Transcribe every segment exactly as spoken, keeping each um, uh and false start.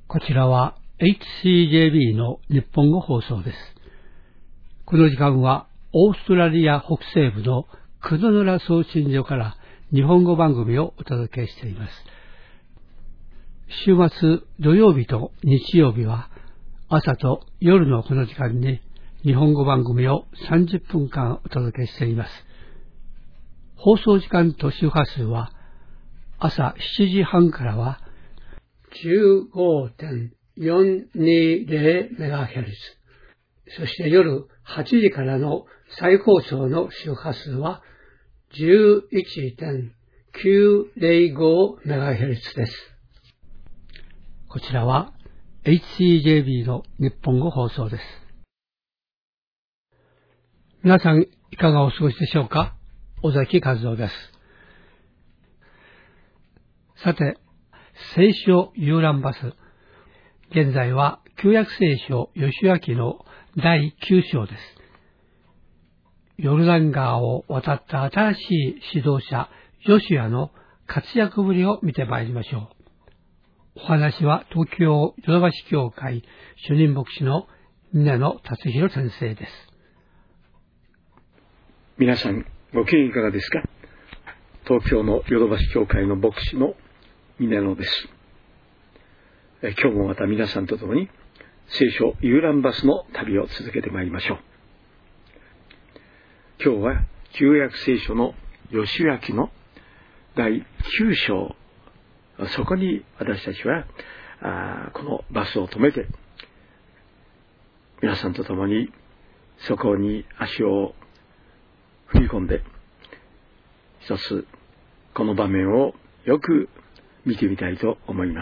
こちらは エイチシージェービー の日本語放送です。この時間はオーストラリア北西部のクノヌラ送信所から日本語番組をお届けしています。週末土曜日と日曜日は朝と夜のこの時間に日本語番組をさんじゅっぷんかんお届けしています。放送時間と周波数は朝しちじはんからは じゅうごてんよんにゼロメガヘルツ、そして夜はちじからの再放送の周波数は じゅういちてんきゅうゼロごメガヘルツ です。こちらは エイチシージェービー の日本語放送です。皆さんいかがお過ごしでしょうか。尾崎和夫です。さて、聖書遊覧バス。現在は旧約聖書ヨシュア記のだいきゅう章です。ヨルダン川を渡った新しい指導者ヨシュアの活躍ぶりを見てまいりましょう。お話は東京ヨドバシ教会主任牧師の峰野達弘先生です。 皆さんご機嫌いかがですか。東京のヨドバシ教会の牧師の峰野です。え今日もまた皆さんと共に聖書遊覧バスの旅を続けてまいりましょう。今日は旧約聖書のヨシュア記のだいきゅう章、そこに私たちはあこのバスを止めて皆さんと共にそこに足を踏み込んで一つこの場面をよく見てみたいと思います。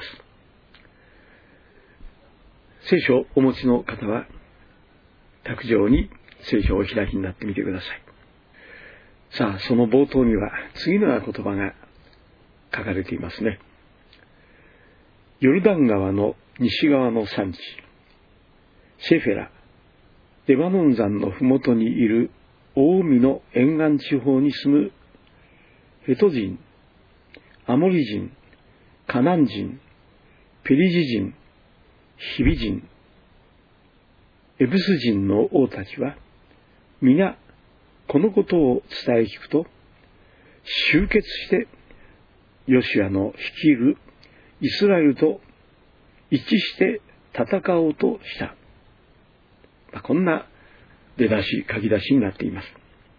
聖書をお持ちの方は卓上に聖書をお開きになってみてください。さあ、その冒頭には次のような言葉が書かれていますね。ヨルダン川の西側の山地、シェフェラ、レバノン山のふもとにいる大海の沿岸地方に住むヘト人、アモリ人、カナン人、ペリジ人、ヒビ人、エブス人の王たちは皆このことを伝え聞くと集結してヨシュアの率いるイスラエルと一致して戦おうとした、まあ、こんな出だし書き出しになっています。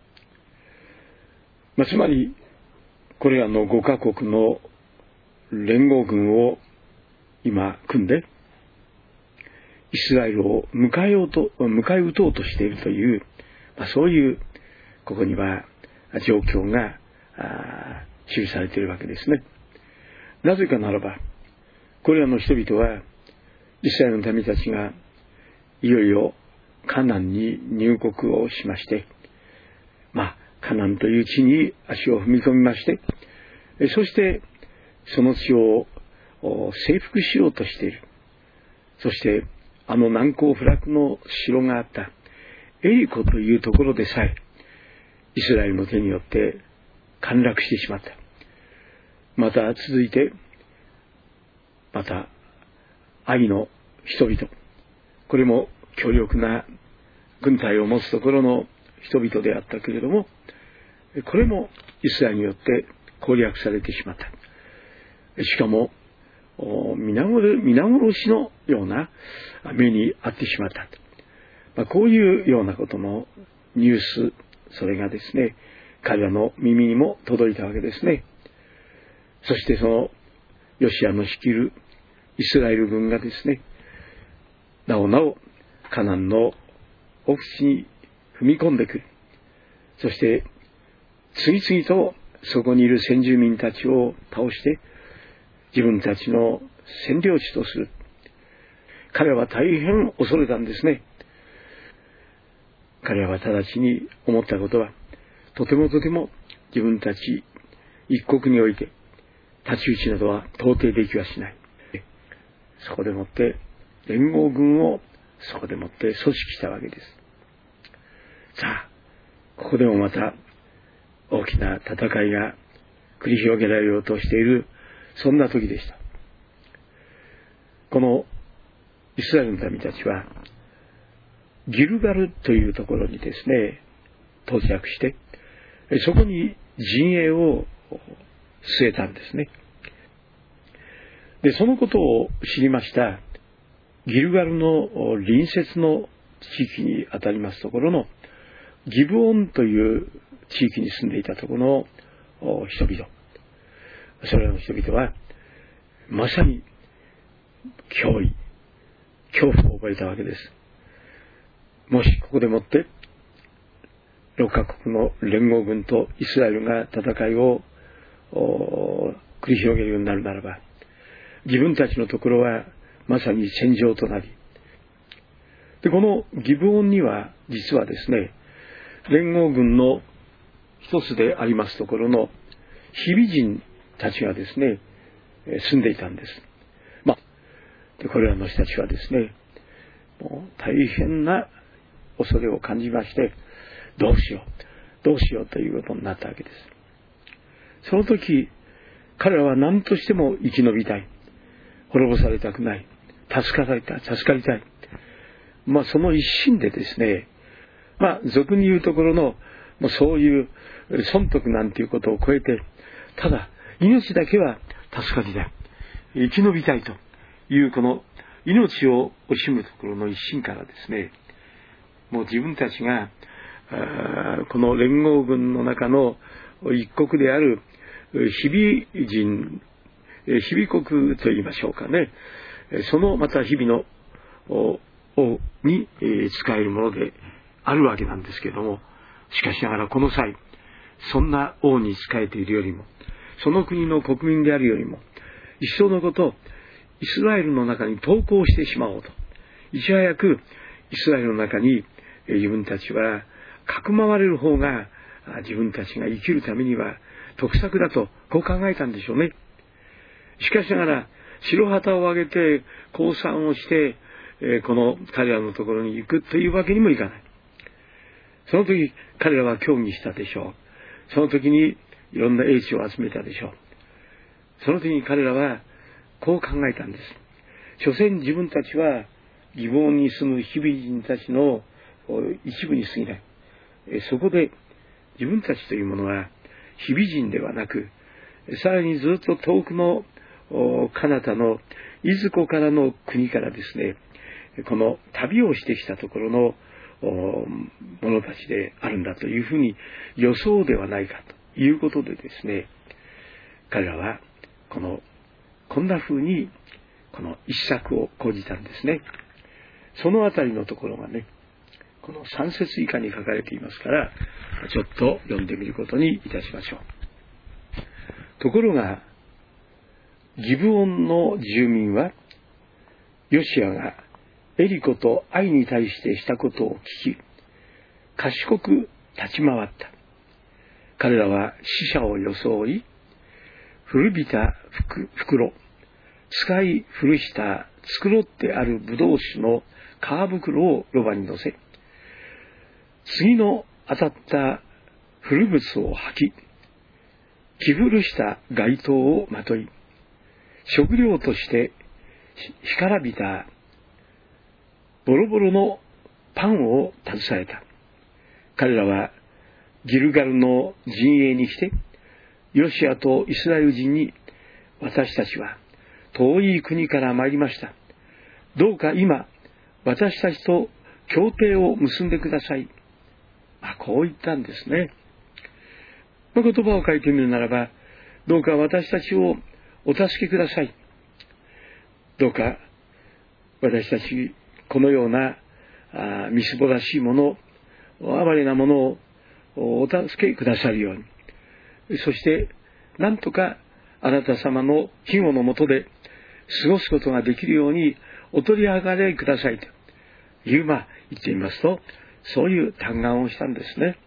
まあ、つまりこれらのごカ国の連合軍を今組んでイスラエルを迎えようと迎え撃とうとしているという、まあ、そういうここには状況が記されているわけですね。なぜかならばこれらの人々はイスラエルの民たちがいよいよカナンに入国をしまして、まあカナンという地に足を踏み込みまして、そしてその地を征服しようとしている。そしてあの難攻不落の城があったエリコというところでさえイスラエルの手によって陥落してしまった。また続いてまた愛の人々、これも強力な軍隊を持つところの人々であったけれども、これもイスラエルによって攻略されてしまった。しかも皆殺しのような目に遭ってしまった、まあ、こういうようなことのニュース、それがですね彼らの耳にも届いたわけですね。そしてそのヨシュアの率いるイスラエル軍がですねなおなおカナンの奥地に踏み込んでくる。そして次々とそこにいる先住民たちを倒して自分たちの占領地とする。彼は大変恐れたんですね。彼らは直ちに思ったことは、とてもとても自分たち一国において太刀打ちなどは到底できはしない。そこでもって連合軍をそこでもって組織したわけです。さあ、ここでもまた大きな戦いが繰り広げられようとしている、そんな時でした。このイスラエルの民たちはギルガルというところにですね到着して、そこに陣営を据えたんですね。でそのことを知りましたギルガルの隣接の地域にあたりますところのギブオンという地域に住んでいたところの人々、それらの人々はまさに脅威恐怖を覚えたわけです。もしここでもってろっカ国の連合軍とイスラエルが戦いを繰り広げるようになるならば、自分たちのところはまさに戦場となり、でこのギブオンには実はですね、連合軍の一つでありますところのヒビ人たちがですね住んでいたんです。まあでこれらの人たちはですね、もう大変な恐れを感じまして、どうしようどうしようということになったわけです。その時彼らは何としても生き延びたい、滅ぼされたくない、助かりたい助かりたい、まあその一心でですね、まあ俗に言うところのもうそういう損得なんていうことを超えて、ただ命だけは助かりたい、生き延びたいというこの命を惜しむところの一心からですね、もう自分たちがこの連合軍の中の一国であるヒビ人、ヒビ国と言いましょうかね、そのまた日々の王に使えるものであるわけなんですけれども、しかしながらこの際そんな王に仕えているよりも、その国の国民であるよりも一層のことイスラエルの中に投降してしまおうと、いち早くイスラエルの中に自分たちはかくまわれる方が自分たちが生きるためには得策だと、こう考えたんでしょうね。しかしながら白旗を上げて降参をしてこの彼らのところに行くというわけにもいかない。その時彼らは協議したでしょう。その時にいろんな英知を集めたでしょう。その時に彼らはこう考えたんです。所詮自分たちはギブオンに住むヒビ人たちの一部に過ぎない。そこで自分たちというものはヒビ人ではなく、さらにずっと遠くの彼方のイズコからの国からですね、この旅をしてきたところの者たちであるんだというふうに予想ではないかということでですね、彼らはこのこんなふうにこの一策を講じたんですね。そのあたりのところがね、このさん節以下に書かれていますから、ちょっと読んでみることにいたしましょう。ところがギブオンの住民はヨシアがエリコとアイに対してしたことを聞き、賢く立ち回った。彼らは死者を装い、古びた袋、使い古した繕ってあるブドウ酒の皮袋をロバに乗せ、次の当たった古靴を履き、着古した街灯をまとい、食料として干からびたボロボロのパンを携えた。彼らはギルガルの陣営に来て、ヨシアとイスラエル人に、私たちは遠い国から参りました。どうか今、私たちと協定を結んでください。まあ、こう言ったんですね。まあ、言葉を書いてみるならば、どうか私たちをお助けください。どうか私たちこのようなあみすぼらしいもの、哀れなものをお助けくださるように、そしてなんとかあなた様の庇護のもとで過ごすことができるようにお取り上がれくださいという、まあ言ってみますと、そういう嘆願をしたんですね。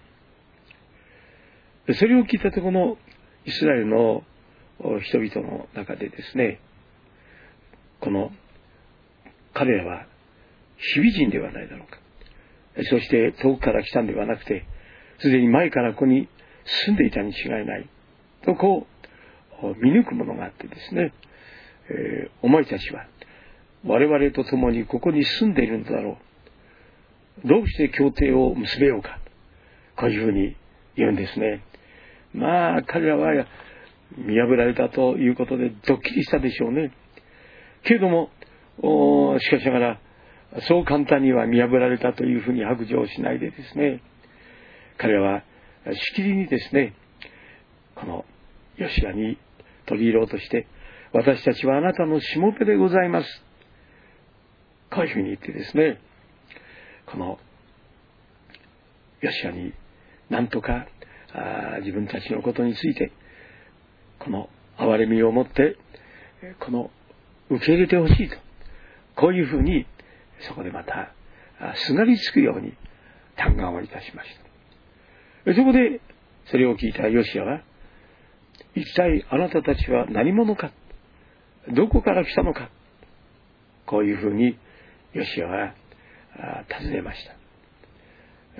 それを聞いたとこのイスラエルの人々の中でですね、この彼らはヒビ人ではないだろうか、そして遠くから来たんではなくて、すでに前からここに住んでいたに違いないとこう見抜くものがあってですね、えー、お前たちは我々と共にここに住んでいるんだろう。どうして協定を結べようか。こういうふうに言うんですね。まあ彼らは見破られたということでドッキリしたでしょうね。けれどもしかしながらそう簡単には見破られたというふうに白状しないでですね、彼らはしきりにですね、このヨシアに取り入ろうとして、私たちはあなたのしもべでございます、こういうふうに言ってですね、このヨシアになんとか自分たちのことについてこの憐れみを持ってこの受け入れてほしいと、こういうふうにそこでまたすがりつくように嘆願をいたしました。そこでそれを聞いたヨシアは、一体あなたたちは何者か、どこから来たのか、こういうふうにヨシアは尋ねました。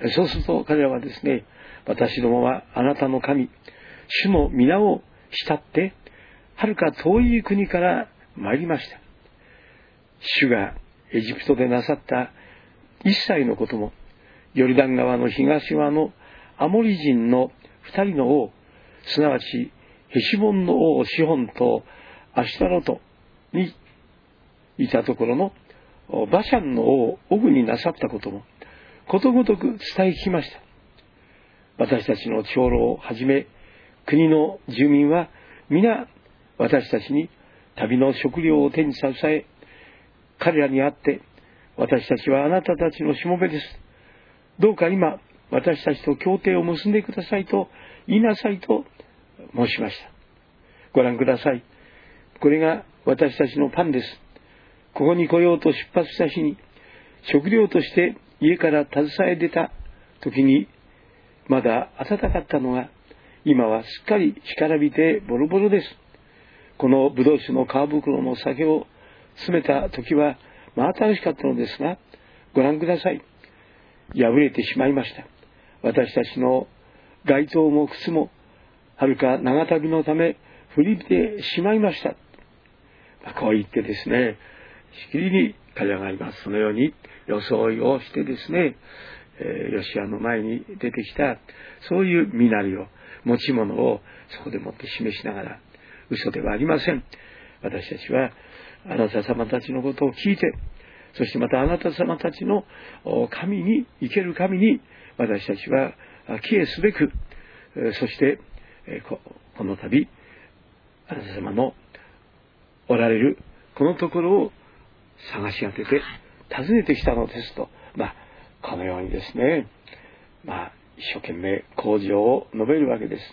そうすると彼らはですね、私どもはあなたの神主の皆を慕ってはるか遠い国から参りました。主がエジプトでなさった一切のことも、ヨルダン川の東側のアモリ人の二人の王、すなわちヘシボンの王シホンとアシュタロトにいたところのバシャンの王オグになさったこともことごとく伝え聞きました。私たちの長老をはじめ国の住民は皆私たちに旅の食料を手に支え、彼らに会って私たちはあなたたちのしもべです、どうか今私たちと協定を結んでくださいと言いなさいと申しました。ご覧ください。これが私たちのパンです。ここに来ようと出発した日に食料として家から携え出た時にまだ暖かったのが今はすっかり干からびてボロボロです。このブドウ酒の皮袋の酒を詰めた時は真新しかったのですが、ご覧ください。破れてしまいました。私たちの街灯も靴もはるか長旅のため古びてしまいました。こう言ってですね、しきりに彼らが今そのように装いをしてですね、えー、ヨシアの前に出てきたそういう身なりを、持ち物をそこでもって示しながら、嘘ではありません。私たちはあなた様たちのことを聞いて、そしてまたあなた様たちの神に生ける神に私たちは帰依すべく、そしてこの度あなた様のおられるこのところを探し当てて訪ねてきたのですと、まあこのようにですね、まあ一生懸命口上を述べるわけです。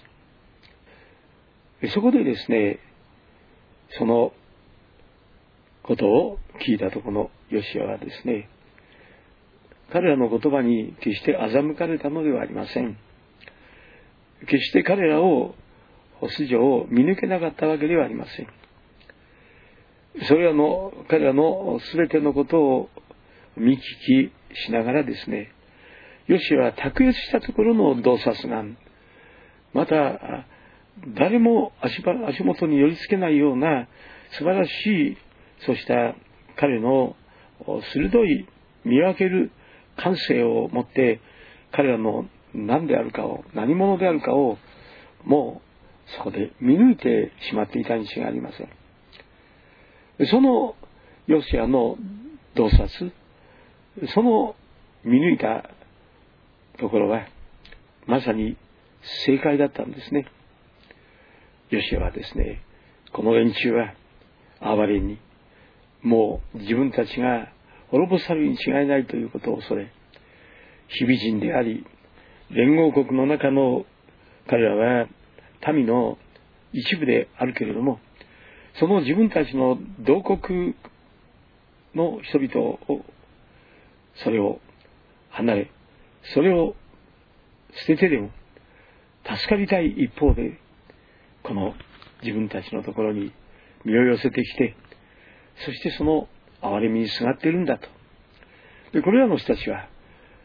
そこでですね、そのことを聞いたところのヨシアはですね、彼らの言葉に決して欺かれたのではありません。決して彼らを素性を見抜けなかったわけではありません。それらの彼らのすべてのことを見聞きしながらですね、ヨシアは卓越したところの洞察眼、また誰も 足, 足元に寄りつけないような素晴らしい、そうした彼の鋭い見分ける感性を持って彼らの何であるかを、何者であるかをもうそこで見抜いてしまっていたに違いありません。そのヨシアの洞察、その見抜いたところはまさに正解だったんですね。ヨシアはですね、この連中は哀れにもう自分たちが滅ぼされるに違いないということを恐れ、非美人であり連合国の中の彼らは民の一部であるけれども、その自分たちの同国の人々をそれを離れ、それを捨ててでも助かりたい一方で、この自分たちのところに身を寄せてきて、そしてその憐れみにすがっているんだと。でこれらの人たちは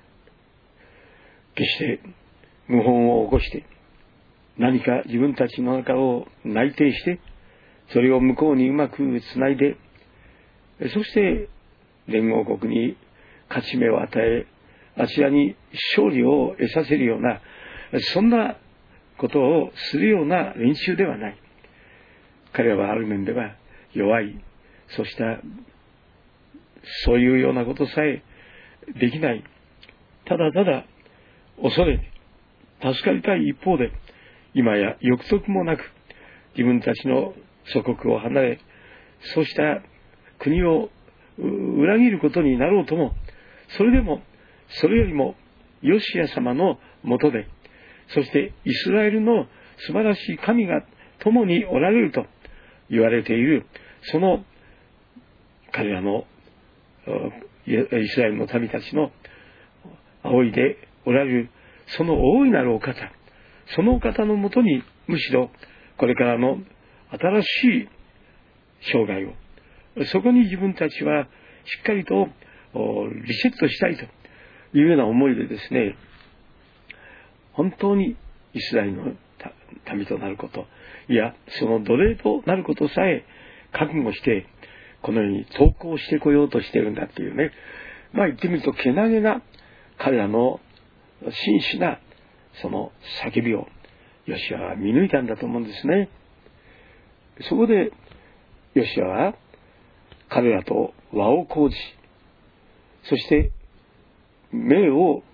決して謀反を起こして何か自分たちの中を内定して、それを向こうにうまくつないで、 そして連合国に勝ち目を与え、あちらに勝利を得させるような、そんなことをするような連中ではない。彼らはある面では弱い、そうしたそういうようなことさえできない。ただただ恐れ助かりたい一方で、今や欲得もなく自分たちの祖国を離れ、そうした国を裏切ることになろうとも、それでもそれよりもヨシア様のもとで、そしてイスラエルの素晴らしい神が共におられると言われている、その彼らのイスラエルの民たちの仰いでおられるその大いなるお方、そのお方のもとに、むしろこれからの新しい生涯を、そこに自分たちはしっかりとリセットしたいというような思いでですね、本当にイスラエルの民となること、いやその奴隷となることさえ覚悟してこのように投降してこようとしているんだっていうね、まあ言ってみるとけなげな彼らの真摯なその叫びをヨシアは見抜いたんだと思うんですね。そこでヨシアは彼らと和を講じ、そして命を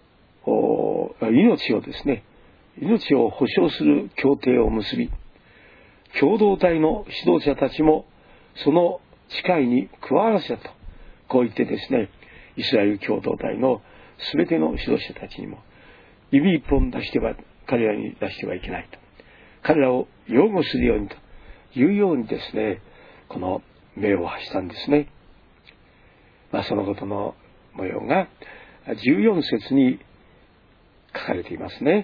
命をですね命を保証する協定を結び、共同体の指導者たちもその誓いに加わらせたと、こう言ってですね、イスラエル共同体のすべての指導者たちにも指一本出しては彼らに出してはいけないと、彼らを擁護するようにというようにですね、この命を発したんですね。まあ、そのことの模様がじゅうよん節に書かれていますね。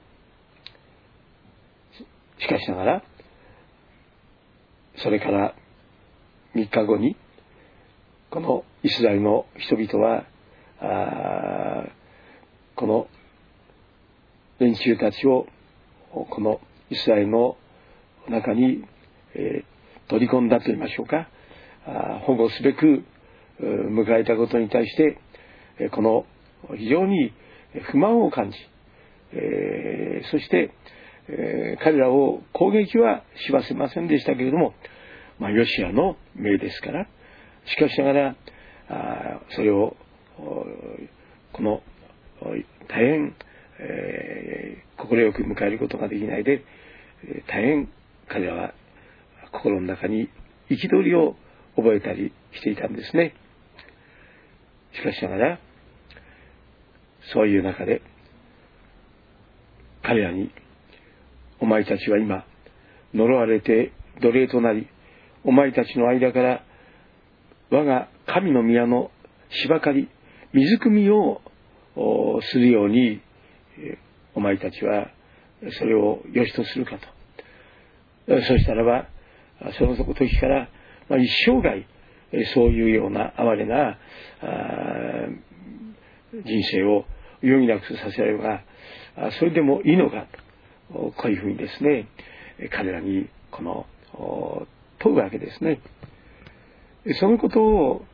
しかしながらそれからみっかごにこのイスラエルの人々はあこの連中たちをこのイスラエルの中に、えー、取り込んだと言いましょうか、あ保護すべく迎えたことに対してこの非常に不満を感じ、えー、そして、えー、彼らを攻撃はしませませんでしたけれども、まあ、ヨシアの命ですから、しかしながらあそれをこの大変快、えー、く迎えることができないで、大変彼らは心の中に憤りを覚えたりしていたんですね。しかしながらそういう中で彼らに、お前たちは今呪われて奴隷となり、お前たちの間から我が神の宮の芝刈り水汲みをするようにお前たちはそれを良しとするかと。そしたらばその時から、まあ、一生涯そういうような哀れな人生を余儀なくさせられるが、それでもいいのかと、こういうふうにですね彼らにこの問うわけですね。そのこと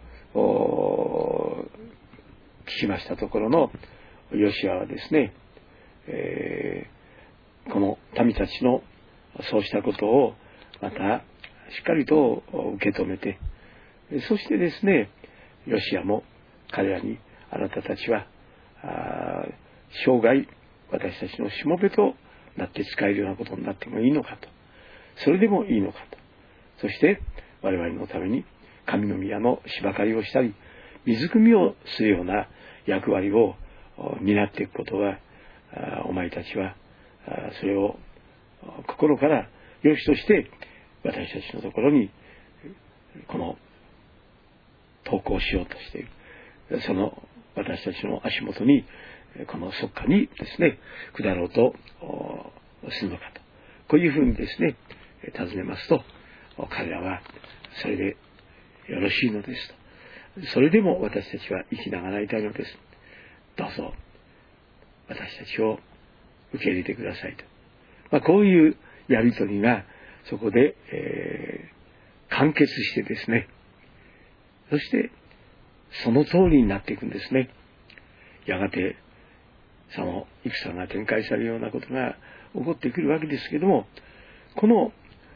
を聞きましたところのヨシアはですね、えー、この民たちのそうしたことをまたしっかりと受け止めて、そしてですねヨシアも彼らに、あなたたちは生涯私たちのしもべとなって使えるようなことになってもいいのかと、それでもいいのかと、そして我々のために神の宮の芝刈りをしたり水汲みをするような役割を担っていくことは、お前たちはそれを心から良しとして私たちのところにこの投稿しようとしている、その私たちの足元にこの側下にですね下ろうとするのかと、こういうふうにですね尋ねますと、彼らはそれでよろしいのですと、それでも私たちは生きながらいたいのです、どうぞ私たちを受け入れてくださいと、まあ、こういうやり取りがそこで、えー、完結してですね、 そしてその通りになっていくんですね。やがてその戦が展開されるようなことが起こってくるわけですけども、この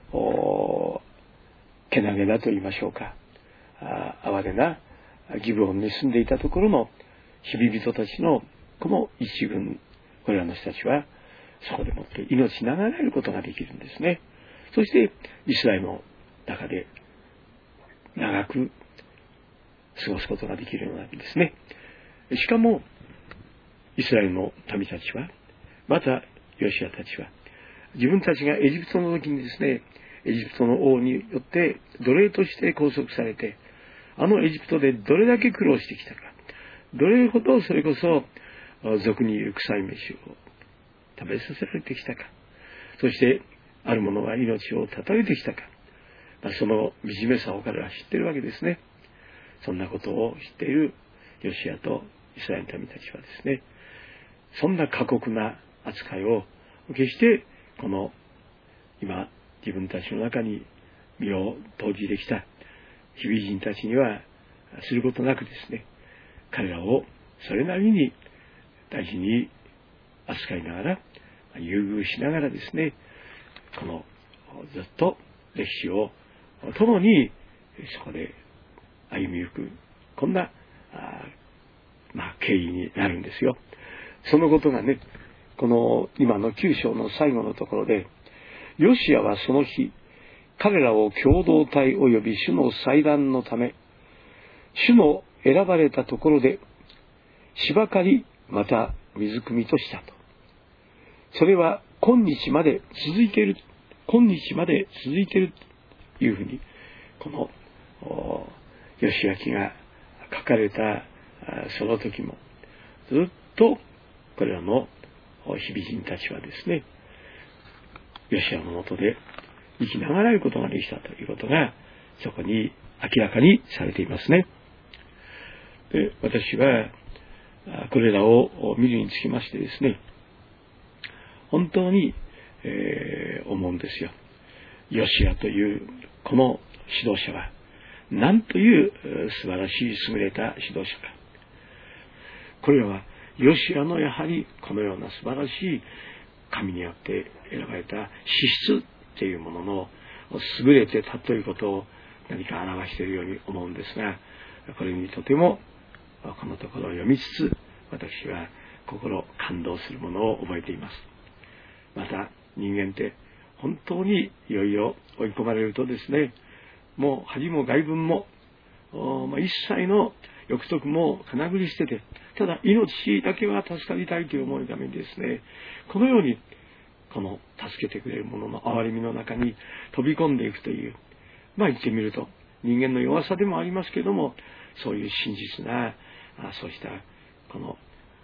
けなげなと言いましょうか、哀れなギブオンに住んでいたところの日々人たちのこの一軍、これらの人たちはそこでもって命長らえることができるんですね。そしてイスラエルの中で長く過ごすことができるようなわけですね。しかもイスラエルの民たちは、またヨシアたちは、自分たちがエジプトの時にですね、エジプトの王によって奴隷として拘束されて、あのエジプトでどれだけ苦労してきたか、どれほどそれこそ俗に言う臭い飯を食べさせられてきたか、そしてある者は命を絶たれてきたか、まあ、その惨めさを彼は知っているわけですね。そんなことを知っているヨシアとイスラエルの民たちはですね、そんな過酷な扱いを決してこの今自分たちの中に身を投じてきた日々人たちにはすることなくですね、彼らをそれなりに大事に扱いながら、優遇しながらですね、このずっと歴史を共にそこで歩みゆく、こんなあまあ経緯になるんですよ。そのことがね、この今のきゅう章の最後のところで、ヨシアはその日、彼らを共同体及び主の祭壇のため、主の選ばれたところで芝刈りまた水汲みとしたと。それは今日まで続いている、今日まで続いているというふうに、このヨシア記が書かれたその時もずっとこれらの日々人たちはですね、ヨシアの下で生きながらえることができたということがそこに明らかにされていますね。で、私はこれらを見るにつきましてですね、本当に、えー、思うんですよ。ヨシアというこの指導者は何という素晴らしい優れた指導者か。これらはヨシアのやはりこのような素晴らしい神によって選ばれた資質というものの優れてたということを何か表しているように思うんですが、これにとてもこのところを読みつつ、私は心感動するものを覚えています。また人間って本当にいよいよ追い込まれるとですね、もう恥も外聞も一切の欲得もかなぐり捨てて、ただ命だけは助かりたいという思いのためにですね、このようにこの助けてくれる者の憐れみの中に飛び込んでいくという、まあ言ってみると人間の弱さでもありますけれども、そういう真実なそうしたこの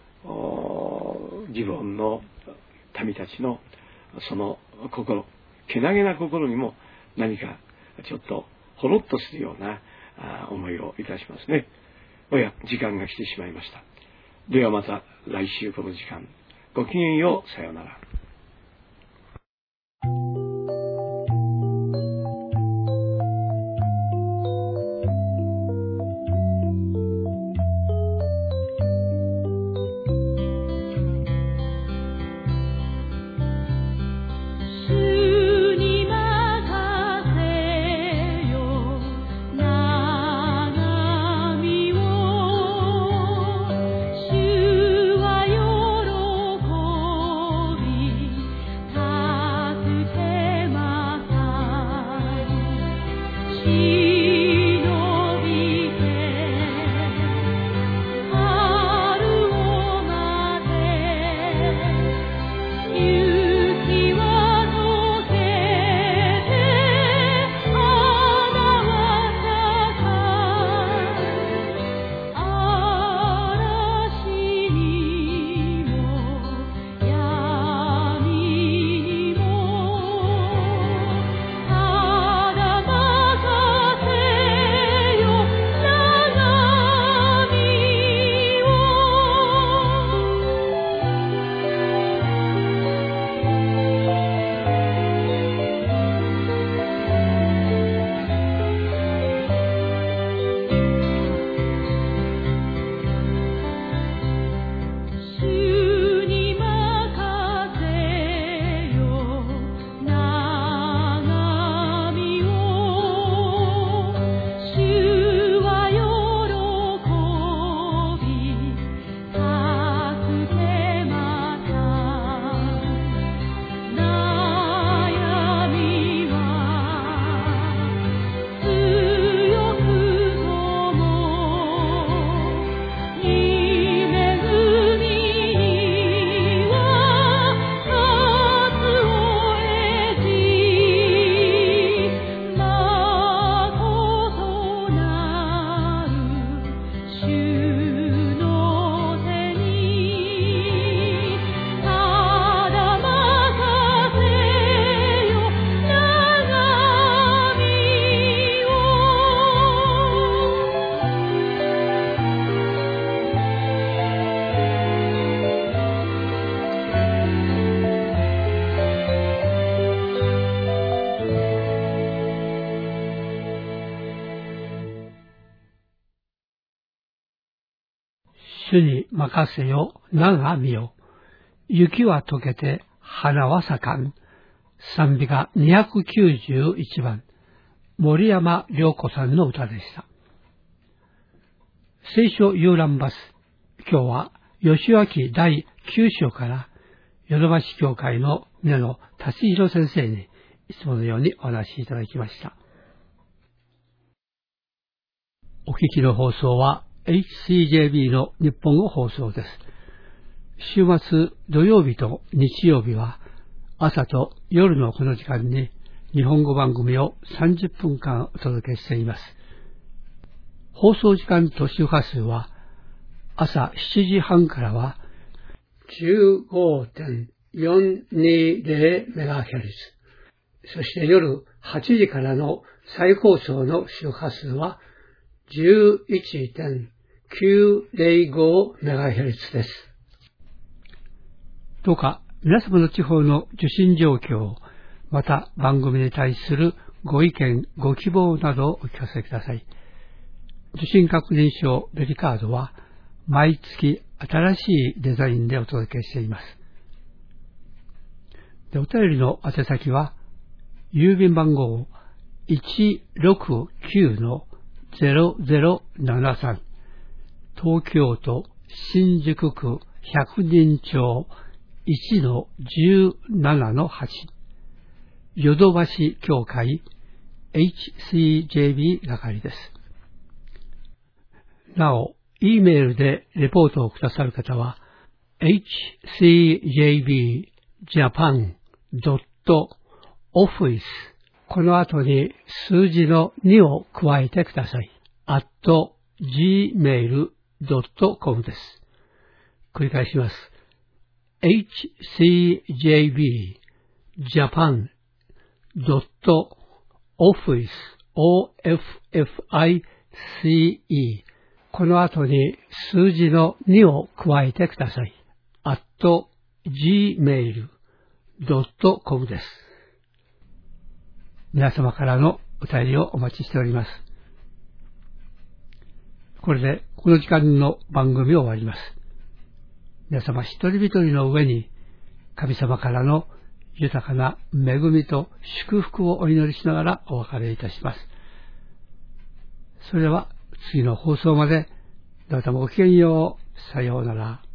ギブオンの民たちのその心、けなげな心にも何かちょっとほろっとするような思いをいたしますね。おや、時間が来てしまいました。ではまた来週この時間、ごきげんよう、さようなら。 主は喜び主に任せよ、名が見よ。雪は溶けて、花は咲かん。賛美歌にひゃくきゅうじゅういちばん、森山良子さんの歌でした。聖書遊覧バス。今日は、吉脇だいきゅう章から、ヨドバシ教会の皆野達弘先生に、いつものようにお話しいただきました。お聞きの放送は エイチシージェービー の日本語放送です。週末土曜日と日曜日は朝と夜のこの時間に日本語番組をさんじゅっぷんかんお届けしています。放送時間と周波数は朝しちじはんからは じゅうごてんよんにゼロメガヘルツ、そして夜はちじからの再放送の周波数は じゅういちてんきゅうゼロごメガヘルツ です。どうか皆様の地方の受信状況、また番組に対するご意見、ご希望などをお聞かせください。受信確認証ベリカードは毎月新しいデザインでお届けしています。で、お便りの宛先は郵便番号 いちろくきゅうのゼロゼロななさん、東京都新宿区百人町 いちのじゅうななのはち、ヨドバシ協会 エイチシージェービー 係です。なお、E メールでレポートをくださる方は エイチシージェービージャパンドットオフィス、この後に数字のにを加えてください。アットジーメールドットコム です。繰り返します。エイチシージェービージャパンドットオフィス オーエフエフアイシーイー、この後に数字のにを加えてください。アットジーメールドットコム です。皆様からのお便りをお待ちしております。これでこの時間の番組を終わります。皆様一人一人の上に神様からの豊かな恵みと祝福をお祈りしながらお別れいたします。それでは次の放送までどうぞごきげんよう。さようなら。